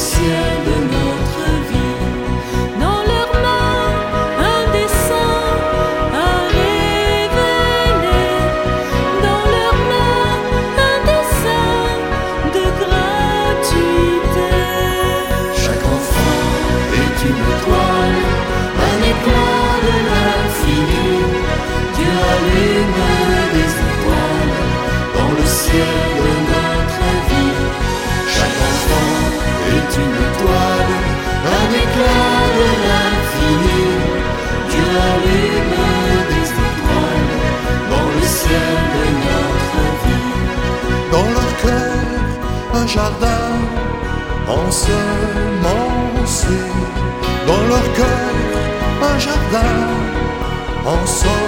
ciel de notre vie. Dans leurs mains, un dessein à révéler. Dans leurs mains, un dessein de gratuité. Chaque enfant est une étoile, un éclat de l'infini. Dieu allume des étoiles dans le ciel de notre vie. Chaque enfant est une étoile, un éclat de l'infini. Dieu allume des étoiles dans le ciel de notre vie. Dans leur cœur, un jardin ensemencé. Dans leur cœur, un jardin ensemencé.